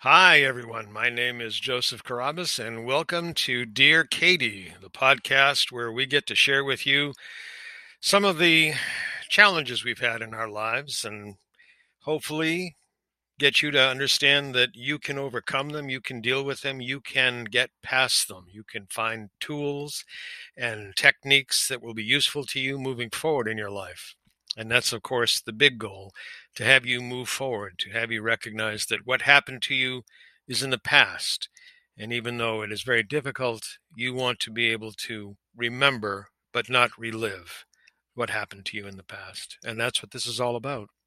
Hi, everyone. My name is Joseph Carabas, and welcome to Dear Katie, the podcast where we get to share with you some of the challenges we've had in our lives and hopefully get you to understand that you can overcome them, you can deal with them, you can get past them, you can find tools and techniques that will be useful to you moving forward in your life. And that's, of course, the big goal, to have you move forward, to have you recognize that what happened to you is in the past. And even though it is very difficult, you want to be able to remember, but not relive what happened to you in the past. And that's what this is all about.